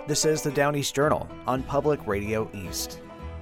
This is the Down East Journal on Public Radio East.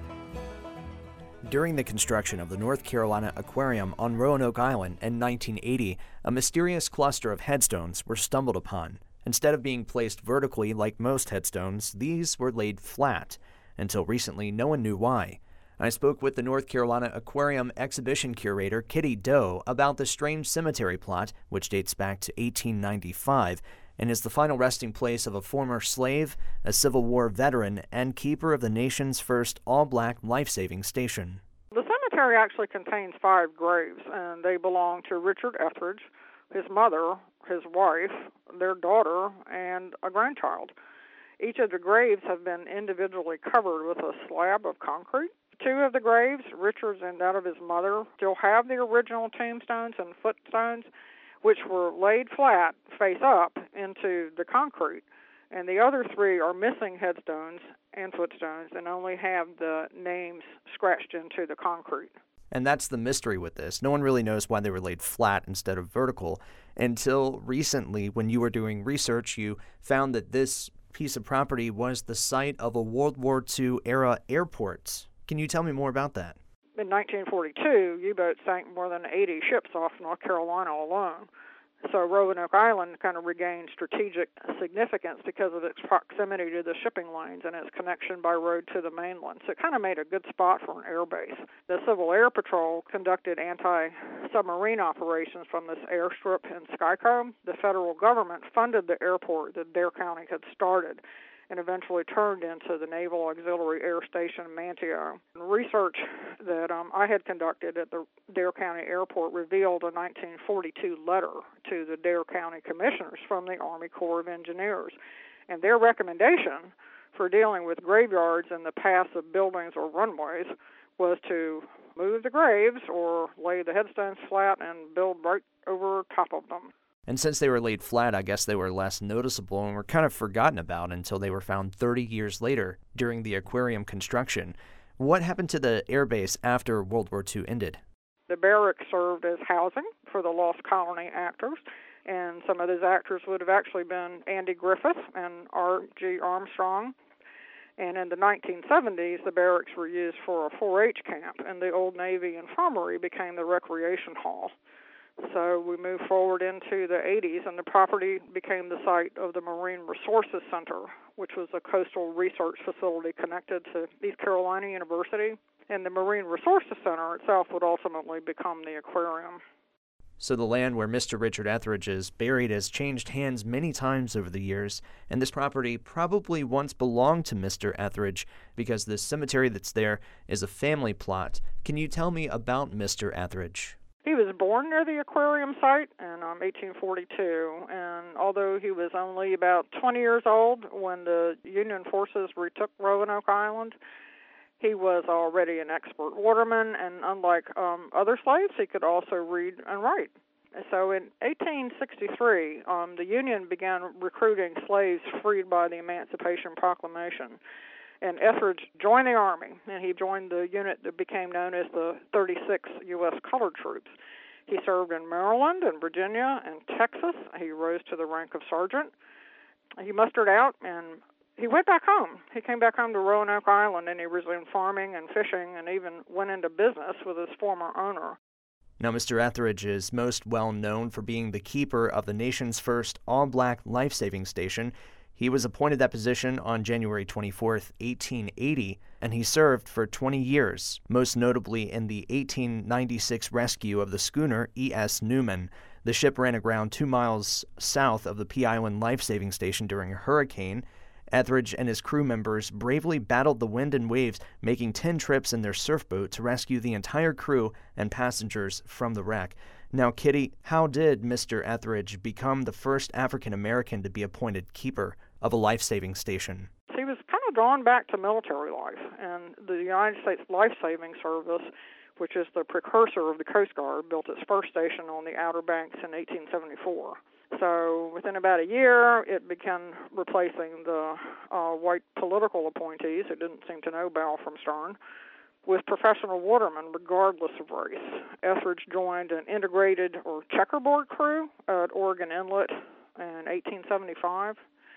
During the construction of the North Carolina Aquarium on Roanoke Island in 1980, a mysterious cluster of headstones were stumbled upon. Instead of being placed vertically like most headstones, these were laid flat. Until recently, no one knew why. I spoke with the North Carolina Aquarium exhibition curator Kitty Doe about the strange cemetery plot, which dates back to 1895, and is the final resting place of a former slave, a Civil War veteran, and keeper of the nation's first all-black life-saving station. The cemetery actually contains 5 graves, and they belong to Richard Etheridge, his mother, his wife, their daughter, and a grandchild. Each of the graves have been individually covered with a slab of concrete. 2 of the graves, Richard's and that of his mother, still have the original tombstones and footstones, which were laid flat, face up, into the concrete. And the other 3 are missing headstones and footstones and only have the names scratched into the concrete. And that's the mystery with this. No one really knows why they were laid flat instead of vertical. Until recently, when you were doing research, you found that this piece of property was the site of a World War II era airport. Can you tell me more about that? In 1942, U-boats sank more than 80 ships off North Carolina alone. So Roanoke Island kind of regained strategic significance because of its proximity to the shipping lanes and its connection by road to the mainland. So it kind of made a good spot for an air base. The Civil Air Patrol conducted anti-submarine operations from this airstrip in Skycombe. The federal government funded the airport that Dare County had started and eventually turned into the Naval Auxiliary Air Station Manteo. Research that I had conducted at the Dare County Airport revealed a 1942 letter to the Dare County Commissioners from the Army Corps of Engineers. And their recommendation for dealing with graveyards in the paths of buildings or runways was to move the graves or lay the headstones flat and build right over top of them. And since they were laid flat, I guess they were less noticeable and were kind of forgotten about until they were found 30 years later during the aquarium construction. What happened to the airbase after World War II ended? The barracks served as housing for the Lost Colony actors, and some of those actors would have actually been Andy Griffith and R.G. Armstrong. And in the 1970s, the barracks were used for a 4-H camp, and the Old Navy Infirmary became the recreation hall. So we moved forward into the 80s, and the property became the site of the Marine Resources Center, which was a coastal research facility connected to East Carolina University. And the Marine Resources Center itself would ultimately become the aquarium. So the land where Mr. Richard Etheridge is buried has changed hands many times over the years, and this property probably once belonged to Mr. Etheridge because the cemetery that's there is a family plot. Can you tell me about Mr. Etheridge? He was born near the aquarium site in 1842, and although he was only about 20 years old when the Union forces retook Roanoke Island, he was already an expert waterman, and unlike other slaves, he could also read and write. So in 1863, the Union began recruiting slaves freed by the Emancipation Proclamation. And Etheridge joined the Army, and he joined the unit that became known as the 36th U.S. Colored Troops. He served in Maryland and Virginia and Texas. He rose to the rank of sergeant. He mustered out, and he went back home. He came back home to Roanoke Island, and he resumed farming and fishing and even went into business with his former owner. Now, Mr. Etheridge is most well known for being the keeper of the nation's first all-black life-saving station. He was appointed that position on January 24, 1880, and he served for 20 years, most notably in the 1896 rescue of the schooner E.S. Newman. The ship ran aground 2 miles south of the Pea Island life-saving station during a hurricane. Etheridge and his crew members bravely battled the wind and waves, making 10 trips in their surfboat to rescue the entire crew and passengers from the wreck. Now, Kitty, how did Mr. Etheridge become the first African-American to be appointed keeper of a life-saving station? He was kind of drawn back to military life, and the United States Life-Saving Service, which is the precursor of the Coast Guard, built its first station on the Outer Banks in 1874. So within about a year, it began replacing the white political appointees who didn't seem to know bow from stern with professional watermen regardless of race. Etheridge joined an integrated or checkerboard crew at Oregon Inlet in 1875.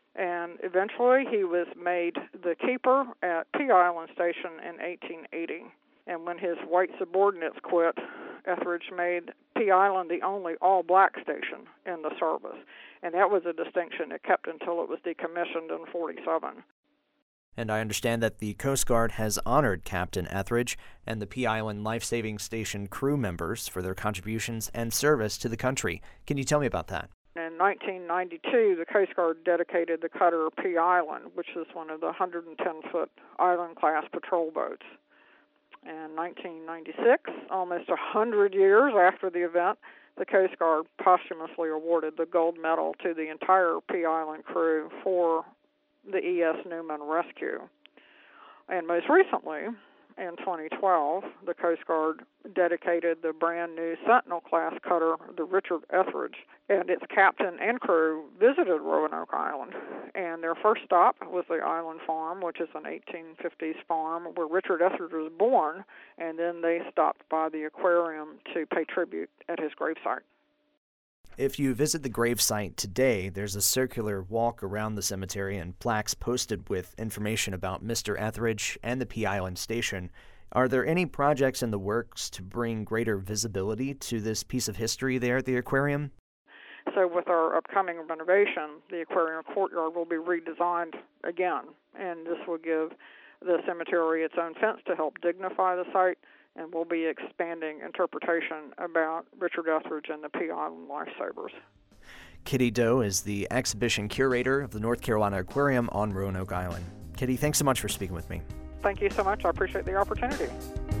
And eventually he was made the keeper at Pea Island Station in 1880. And when his white subordinates quit, Etheridge made Pea Island the only all-black station in the service. And that was a distinction it kept until it was decommissioned in 1947. And I understand that the Coast Guard has honored Captain Etheridge and the Pea Island Life-Saving Station crew members for their contributions and service to the country. Can you tell me about that? In 1992, the Coast Guard dedicated the cutter Pea Island, which is one of the 110-foot Island-class patrol boats. In 1996, almost 100 years after the event, the Coast Guard posthumously awarded the gold medal to the entire Pea Island crew for the E.S. Newman rescue. And most recently, in 2012, the Coast Guard dedicated the brand new Sentinel-class cutter, the Richard Etheridge, and its captain and crew visited Roanoke Island. And their first stop was the Island Farm, which is an 1850s farm where Richard Etheridge was born, and then they stopped by the aquarium to pay tribute at his gravesite. If you visit the gravesite today, there's a circular walk around the cemetery and plaques posted with information about Mr. Etheridge and the Pea Island Station. Are there any projects in the works to bring greater visibility to this piece of history there at the aquarium? So with our upcoming renovation, the aquarium courtyard will be redesigned again, and this will give the cemetery its own fence to help dignify the site, and we'll be expanding interpretation about Richard Etheridge and the Pea Island Lifesavers. Kitty Doe is the exhibition curator of the North Carolina Aquarium on Roanoke Island. Kitty, thanks so much for speaking with me. Thank you so much. I appreciate the opportunity.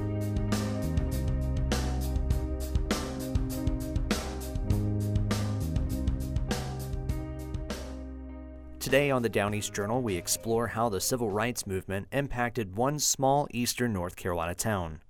Today on the Down-East Journal, we explore how the Civil Rights Movement impacted one small eastern North Carolina town.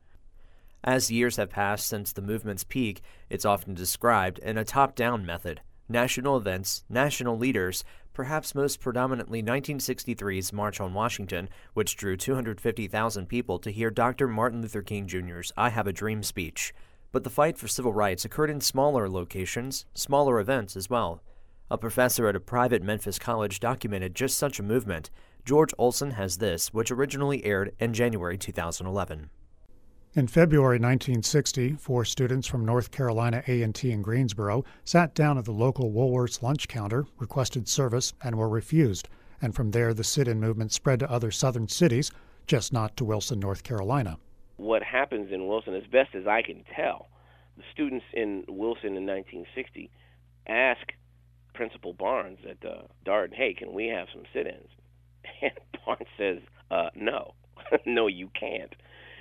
As years have passed since the movement's peak, it's often described in a top-down method. National events, national leaders, perhaps most predominantly 1963's March on Washington, which drew 250,000 people to hear Dr. Martin Luther King Jr.'s I Have a Dream speech. But the fight for civil rights occurred in smaller locations, smaller events as well. A professor at a private Memphis college documented just such a movement. George Olson has this, which originally aired in January 2011. In February 1960, 4 students from North Carolina A&T in Greensboro sat down at the local Woolworth's lunch counter, requested service, and were refused. And from there, the sit-in movement spread to other southern cities, just not to Wilson, North Carolina. What happens in Wilson, as best as I can tell, the students in Wilson in 1960 ask Principal Barnes at Darden, hey, can we have some sit-ins? And Barnes says, no. No, you can't.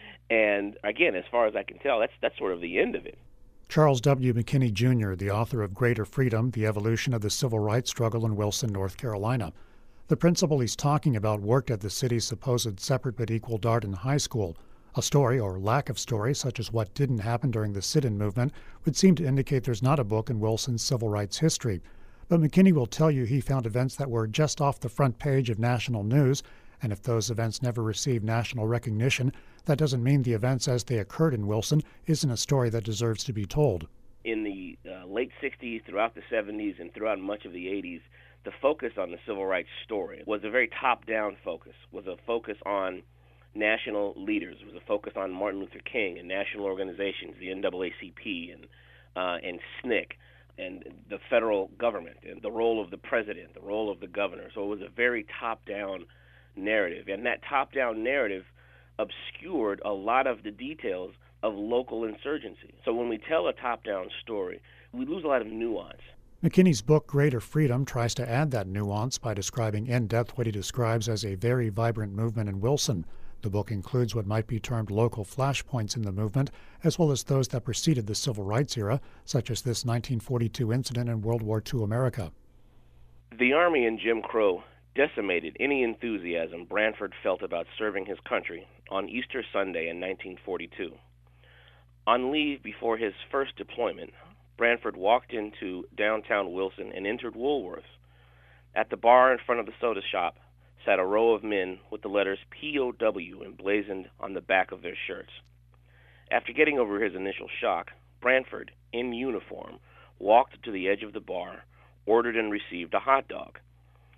And again, as far as I can tell, that's sort of the end of it. Charles W. McKinney, Jr., the author of Greater Freedom, The Evolution of the Civil Rights Struggle in Wilson, North Carolina. The principal he's talking about worked at the city's supposed separate but equal Darden High School. A story, or lack of story, such as what didn't happen during the sit-in movement, would seem to indicate there's not a book in Wilson's civil rights history. But McKinney will tell you he found events that were just off the front page of national news, and if those events never received national recognition, that doesn't mean the events as they occurred in Wilson isn't a story that deserves to be told. In the late 60s, throughout the 70s, and throughout much of the 80s, the focus on the civil rights story was a very top-down focus, was a focus on national leaders, was a focus on Martin Luther King and national organizations, the NAACP and SNCC, and the federal government, and the role of the president, the role of the governor. So it was a very top-down narrative, and that top-down narrative obscured a lot of the details of local insurgency. So when we tell a top-down story, we lose a lot of nuance. McKinney's book, Greater Freedom, tries to add that nuance by describing in depth what he describes as a very vibrant movement in Wilson. The book includes what might be termed local flashpoints in the movement, as well as those that preceded the Civil Rights era, such as this 1942 incident in World War II America. The Army and Jim Crow decimated any enthusiasm Branford felt about serving his country on Easter Sunday in 1942. On leave before his first deployment, Branford walked into downtown Wilson and entered Woolworth's. At the bar in front of the soda shop sat a row of men with the letters POW emblazoned on the back of their shirts. After getting over his initial shock, Branford, in uniform, walked to the edge of the bar, ordered and received a hot dog.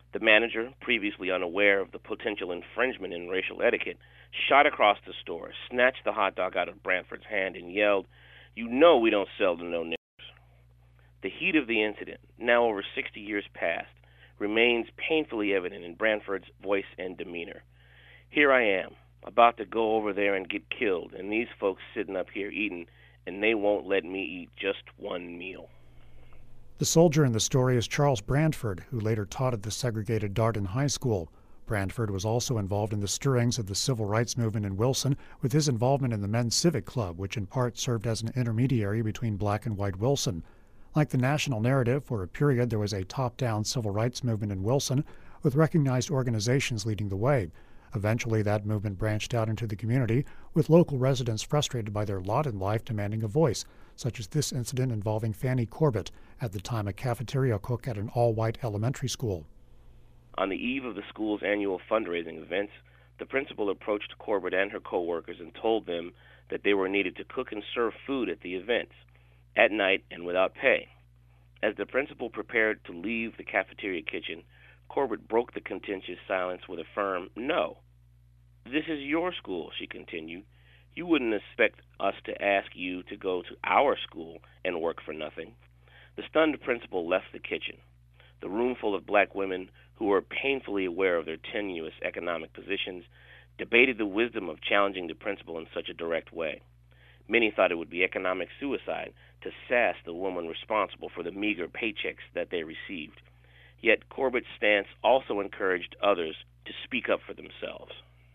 The manager, previously unaware of the potential infringement in racial etiquette, shot across the store, snatched the hot dog out of Branford's hand, and yelled, "You know we don't sell to no niggers." The heat of the incident, now over 60 years past, remains painfully evident in Branford's voice and demeanor. "Here I am, about to go over there and get killed, and these folks sitting up here eating, and they won't let me eat just one meal." The soldier in the story is Charles Branford, who later taught at the segregated Darden High School. Branford was also involved in the stirrings of the civil rights movement in Wilson with his involvement in the Men's Civic Club, which in part served as an intermediary between black and white Wilson. Like the national narrative, for a period there was a top-down civil rights movement in Wilson with recognized organizations leading the way. Eventually, that movement branched out into the community, with local residents frustrated by their lot in life demanding a voice, such as this incident involving Fanny Corbett, at the time a cafeteria cook at an all-white elementary school. On the eve of the school's annual fundraising events, the principal approached Corbett and her co-workers and told them that they were needed to cook and serve food at the events, at night and without pay. As the principal prepared to leave the cafeteria kitchen, Corbett broke the contentious silence with a firm "no." "This is your school," she continued. "You wouldn't expect us to ask you to go to our school and work for nothing." The stunned principal left the kitchen. The room full of black women who were painfully aware of their tenuous economic positions debated the wisdom of challenging the principal in such a direct way. Many thought it would be economic suicide to sass the woman responsible for the meager paychecks that they received. Yet Corbett's stance also encouraged others to speak up for themselves.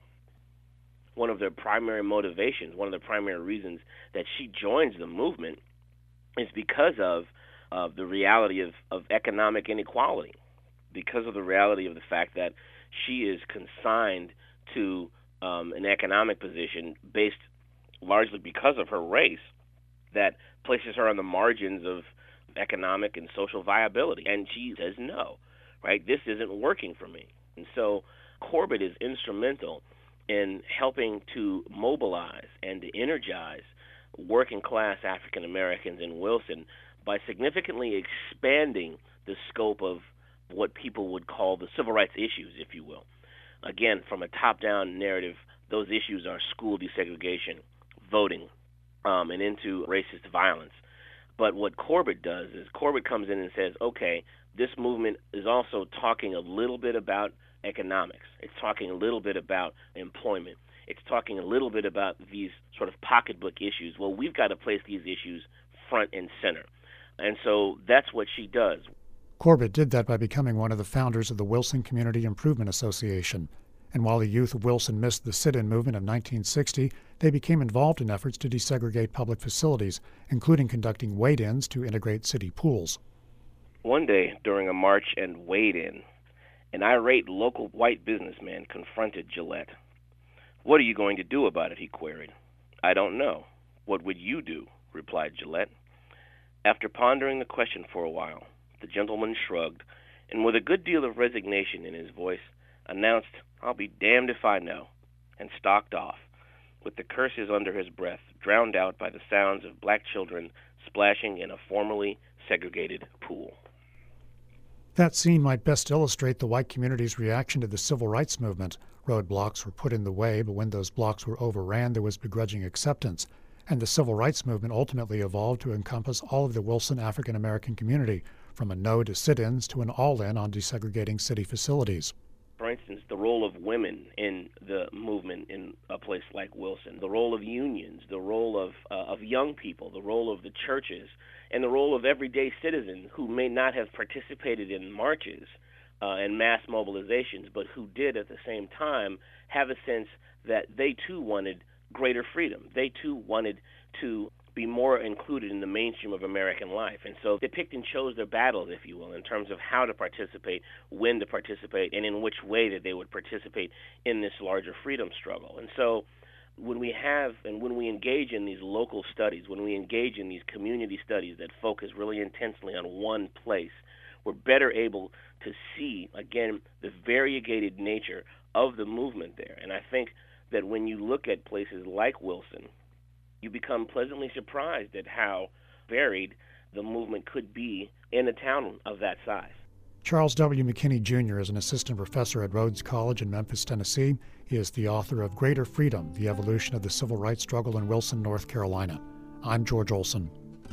One of their primary motivations, one of the primary reasons that she joins the movement is because of the reality of economic inequality, because of the reality of the fact that she is consigned to an economic position based largely because of her race that places her on the margins of economic and social viability. And she says, no, right? This isn't working for me. And so Corbett is instrumental in helping to mobilize and to energize working class African Americans in Wilson by significantly expanding the scope of what people would call the civil rights issues, if you will. Again, from a top-down narrative, those issues are school desegregation, voting, and into racist violence. But what Corbett does is Corbett comes in and says, okay, this movement is also talking a little bit about economics. It's talking a little bit about employment. It's talking a little bit about these sort of pocketbook issues. Well, we've got to place these issues front and center. And so that's what she does. Corbett did that by becoming one of the founders of the Wilson Community Improvement Association. And while the youth of Wilson missed the sit-in movement of 1960, they became involved in efforts to desegregate public facilities, including conducting wade-ins to integrate city pools. One day, during a march and wade-in, an irate local white businessman confronted Gillette. "What are you going to do about it?" he queried. "I don't know. What would you do?" replied Gillette. After pondering the question for a while, the gentleman shrugged, and with a good deal of resignation in his voice, announced, "I'll be damned if I know," and stalked off, with the curses under his breath drowned out by the sounds of black children splashing in a formerly segregated pool. That scene might best illustrate the white community's reaction to the civil rights movement. Roadblocks were put in the way, but when those blocks were overran, there was begrudging acceptance. And the civil rights movement ultimately evolved to encompass all of the Wilson African American community, from a no to sit-ins to an all-in on desegregating city facilities. For instance, the role of women in the movement in a place like Wilson, the role of unions, the role of young people, the role of the churches, and the role of everyday citizens who may not have participated in marches and mass mobilizations, but who did at the same time have a sense that they too wanted greater freedom. They too wanted to be more included in the mainstream of American life. And so they picked and chose their battles, if you will, in terms of how to participate, when to participate, and in which way that they would participate in this larger freedom struggle. And so when we have and when we engage in these local studies, when we engage in these community studies that focus really intensely on one place, we're better able to see, again, the variegated nature of the movement there. And I think that when you look at places like Wilson, you become pleasantly surprised at how varied the movement could be in a town of that size. Charles W. McKinney, Jr. is an assistant professor at Rhodes College in Memphis, Tennessee. He is the author of Greater Freedom, The Evolution of the Civil Rights Struggle in Wilson, North Carolina. I'm George Olson.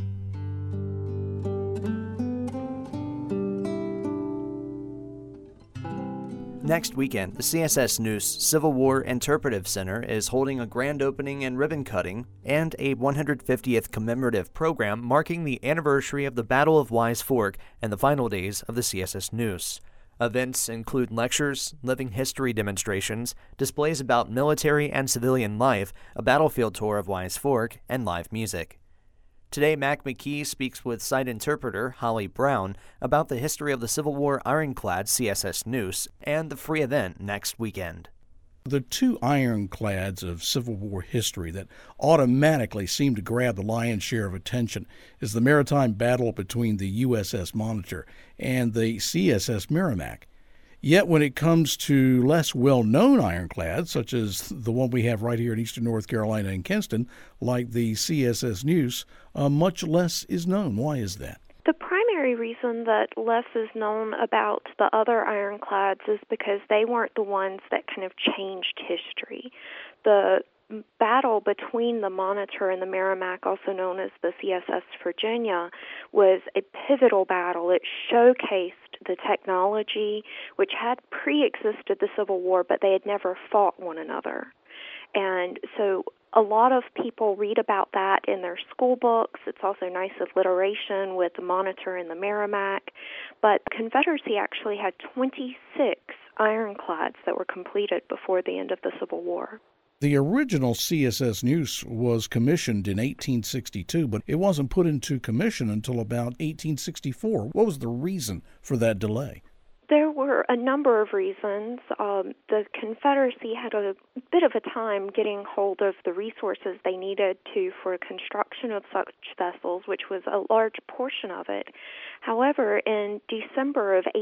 Next weekend, the CSS News Civil War Interpretive Center is holding a grand opening and ribbon cutting and a 150th commemorative program marking the anniversary of the Battle of Wise Fork and the final days of the CSS News. Events include lectures, living history demonstrations, displays about military and civilian life, a battlefield tour of Wise Fork, and live music. Today, Mac McKee speaks with site interpreter Holly Brown about the history of the Civil War ironclad CSS News and the free event next weekend. The two ironclads of Civil War history that automatically seem to grab the lion's share of attention is the maritime battle between the USS Monitor and the CSS Merrimack. Yet when it comes to less well-known ironclads, such as the one we have right here in eastern North Carolina in Kinston, like the CSS News, much less is known. Why is that? The primary reason that less is known about the other ironclads is because they weren't the ones that kind of changed history. The battle between the Monitor and the Merrimack, also known as the CSS Virginia, was a pivotal battle. It showcased the technology which had pre-existed the Civil War, but they had never fought one another. And so a lot of people read about that in their school books. It's also nice alliteration with the Monitor and the Merrimack. But the Confederacy actually had 26 ironclads that were completed before the end of the Civil War. The original CSS News was commissioned in 1862, but it wasn't put into commission until about 1864. What was the reason for that delay? There were a number of reasons. The Confederacy had a bit of a time getting hold of the resources they needed for construction of such vessels, which was a large portion of it. However, in December of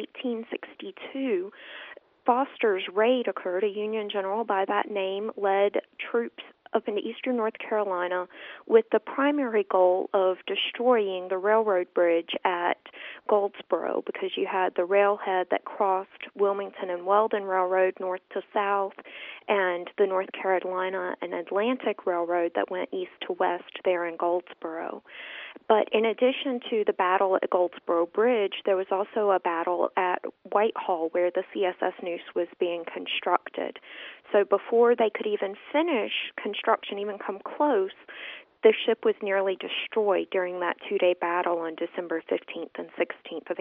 1862, Foster's raid occurred. A Union general by that name led troops up into eastern North Carolina with the primary goal of destroying the railroad bridge at Goldsboro, because you had the railhead that crossed Wilmington and Weldon Railroad north to south, and the North Carolina and Atlantic Railroad that went east to west there in Goldsboro. But in addition to the battle at Goldsboro Bridge, there was also a battle at Whitehall where the CSS News was being constructed. So before they could even finish construction, even come close, the ship was nearly destroyed during that two-day battle on December 15th and 16th of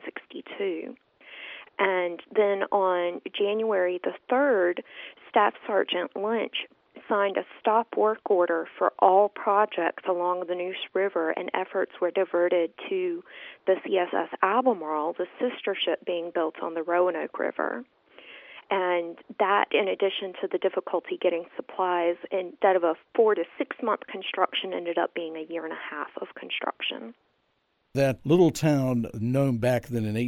1862. And then on January the 3rd, Staff Sergeant Lynch signed a stop work order for all projects along the Neuse River, and efforts were diverted to the CSS Albemarle, the sister ship being built on the Roanoke River. And that, in addition to the difficulty getting supplies, instead of a 4 to 6 month construction, ended up being a year and a half of construction. That little town known back then in the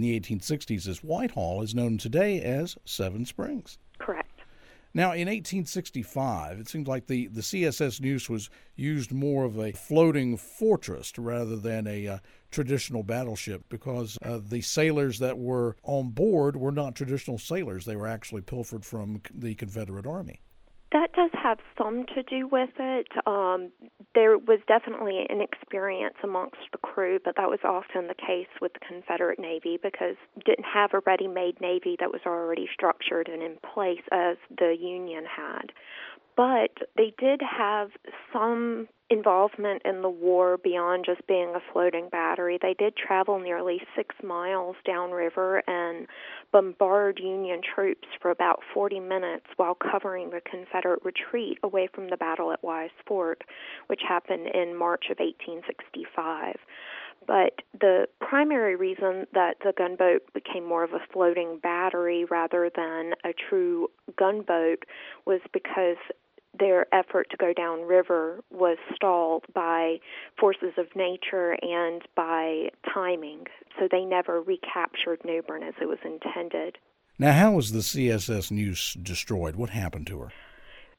1860s as Whitehall is known today as Seven Springs. Correct. Now, in 1865, it seems like the CSS Neuse was used more of a floating fortress rather than a traditional battleship, because the sailors that were on board were not traditional sailors. They were actually pilfered from the Confederate Army. That does have some to do with it. There was definitely an experience amongst the crew, but that was often the case with the Confederate Navy because it didn't have a ready-made Navy that was already structured and in place as the Union had. But they did have some involvement in the war beyond just being a floating battery. They did travel nearly 6 miles downriver and bombard Union troops for about 40 minutes while covering the Confederate retreat away from the battle at Wise Fork, which happened in March of 1865. But the primary reason that the gunboat became more of a floating battery rather than a true gunboat was because their effort to go downriver was stalled by forces of nature and by timing, so they never recaptured New Bern as it was intended. Now, how was the CSS Neuse destroyed? What happened to her?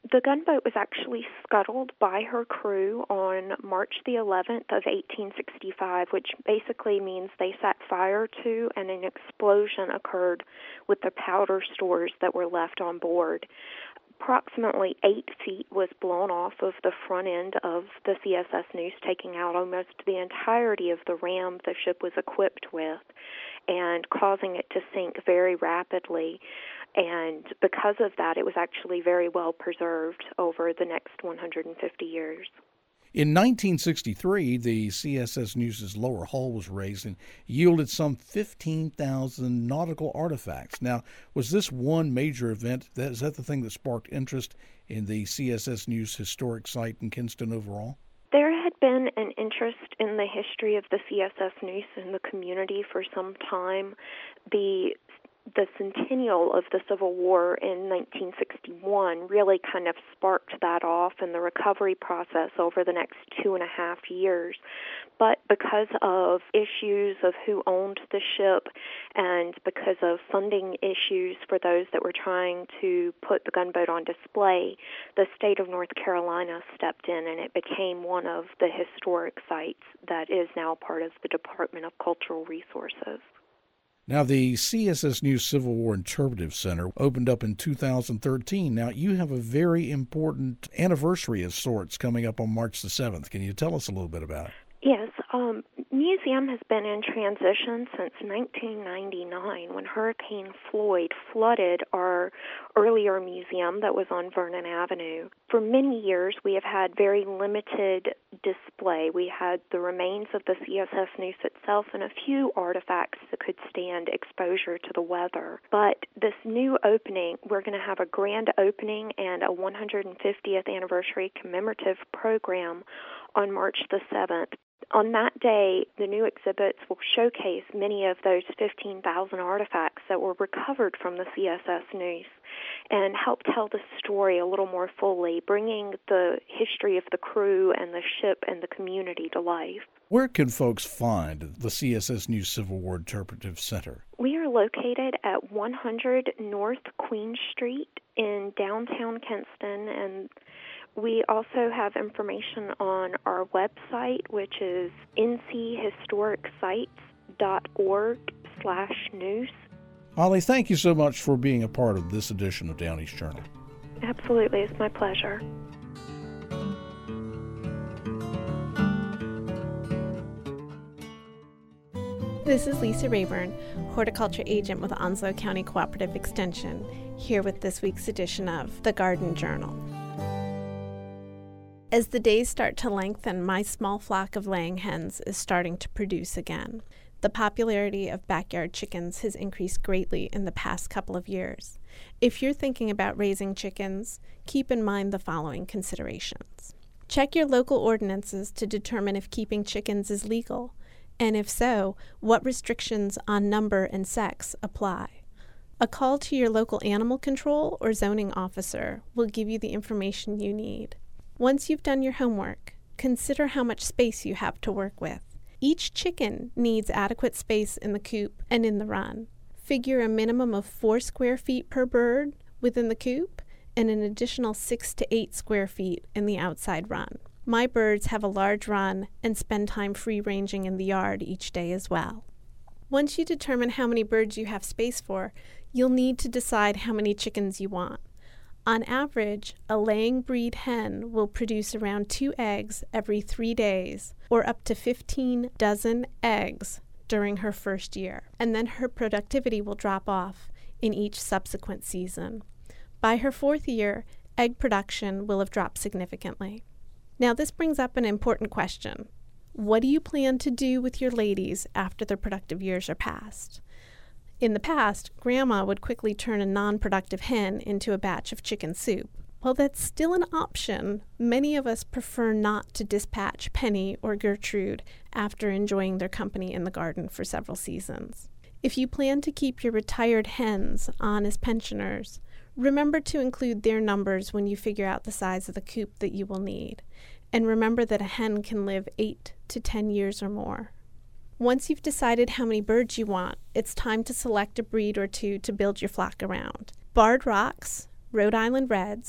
The gunboat was actually scuttled by her crew on March the 11th of 1865, which basically means they set fire to and an explosion occurred with the powder stores that were left on board. Approximately 8 feet was blown off of the front end of the CSS Neuse, taking out almost the entirety of the ram the ship was equipped with and causing it to sink very rapidly. And because of that, it was actually very well preserved over the next 150 years. In 1963, the CSS Neuse's lower hull was raised and yielded some 15,000 nautical artifacts. Now, was this one major event, is that the thing that sparked interest in the CSS Neuse historic site in Kinston overall? There had been an interest in the history of the CSS Neuse in the community for some time. The centennial of the Civil War in 1961 really kind of sparked that off in the recovery process over the next 2.5 years. But because of issues of who owned the ship and because of funding issues for those that were trying to put the gunboat on display, the state of North Carolina stepped in and it became one of the historic sites that is now part of the Department of Cultural Resources. Now, the CSS Neuse Civil War Interpretive Center opened up in 2013. Now, you have a very important anniversary of sorts coming up on March the 7th. Can you tell us a little bit about it? Yes, museum has been in transition since 1999 when Hurricane Floyd flooded our earlier museum that was on Vernon Avenue. For many years, we have had very limited display. We had the remains of the CSS Neuse itself and a few artifacts that could stand exposure to the weather. But this new opening, we're going to have a grand opening and a 150th anniversary commemorative program on March the 7th. On that day, the new exhibits will showcase many of those 15,000 artifacts that were recovered from the CSS Neuse and help tell the story a little more fully, bringing the history of the crew and the ship and the community to life. Where can folks find the CSS Neuse Civil War Interpretive Center? We are located at 100 North Queen Street in downtown Kinston, and we also have information on our website, which is nchistoricsite.org/neuse. Holly, thank you so much for being a part of this edition of Down East Journal. Absolutely, it's my pleasure. This is Lisa Rayburn, horticulture agent with Onslow County Cooperative Extension, here with this week's edition of The Garden Journal. As the days start to lengthen, my small flock of laying hens is starting to produce again. The popularity of backyard chickens has increased greatly in the past couple of years. If you're thinking about raising chickens, keep in mind the following considerations. Check your local ordinances to determine if keeping chickens is legal, and if so, what restrictions on number and sex apply. A call to your local animal control or zoning officer will give you the information you need. Once you've done your homework, consider how much space you have to work with. Each chicken needs adequate space in the coop and in the run. Figure a minimum of 4 square feet per bird within the coop and an additional 6 to 8 square feet in the outside run. My birds have a large run and spend time free-ranging in the yard each day as well. Once you determine how many birds you have space for, you'll need to decide how many chickens you want. On average, a laying breed hen will produce around 2 eggs every 3 days, or up to 15 dozen eggs during her first year, and then her productivity will drop off in each subsequent season. By her 4th year, egg production will have dropped significantly. Now, this brings up an important question. What do you plan to do with your ladies after their productive years are past? In the past, Grandma would quickly turn a non-productive hen into a batch of chicken soup. While that's still an option, many of us prefer not to dispatch Penny or Gertrude after enjoying their company in the garden for several seasons. If you plan to keep your retired hens on as pensioners, remember to include their numbers when you figure out the size of the coop that you will need. And remember that a hen can live 8 to 10 years or more. Once you've decided how many birds you want, it's time to select a breed or two to build your flock around. Barred Rocks, Rhode Island Reds,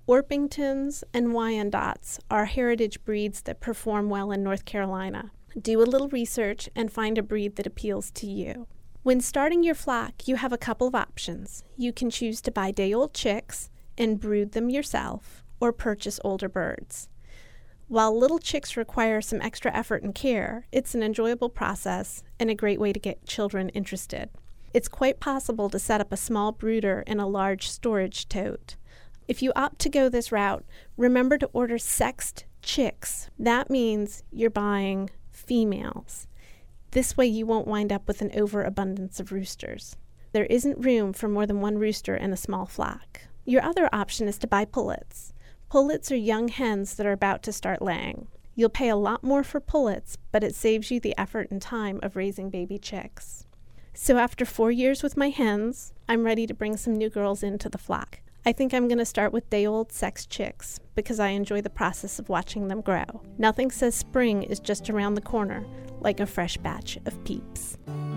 Orpingtons and Wyandottes are heritage breeds that perform well in North Carolina. Do a little research and find a breed that appeals to you. When starting your flock, you have a couple of options. You can choose to buy day-old chicks and brood them yourself, or purchase older birds. While little chicks require some extra effort and care, it's an enjoyable process and a great way to get children interested. It's quite possible to set up a small brooder in a large storage tote. If you opt to go this route, remember to order sexed chicks. That means you're buying females. This way you won't wind up with an overabundance of roosters. There isn't room for more than one rooster in a small flock. Your other option is to buy pullets. Pullets are young hens that are about to start laying. You'll pay a lot more for pullets, but it saves you the effort and time of raising baby chicks. So after 4 years with my hens, I'm ready to bring some new girls into the flock. I think I'm going to start with day-old sex chicks because I enjoy the process of watching them grow. Nothing says spring is just around the corner like a fresh batch of peeps.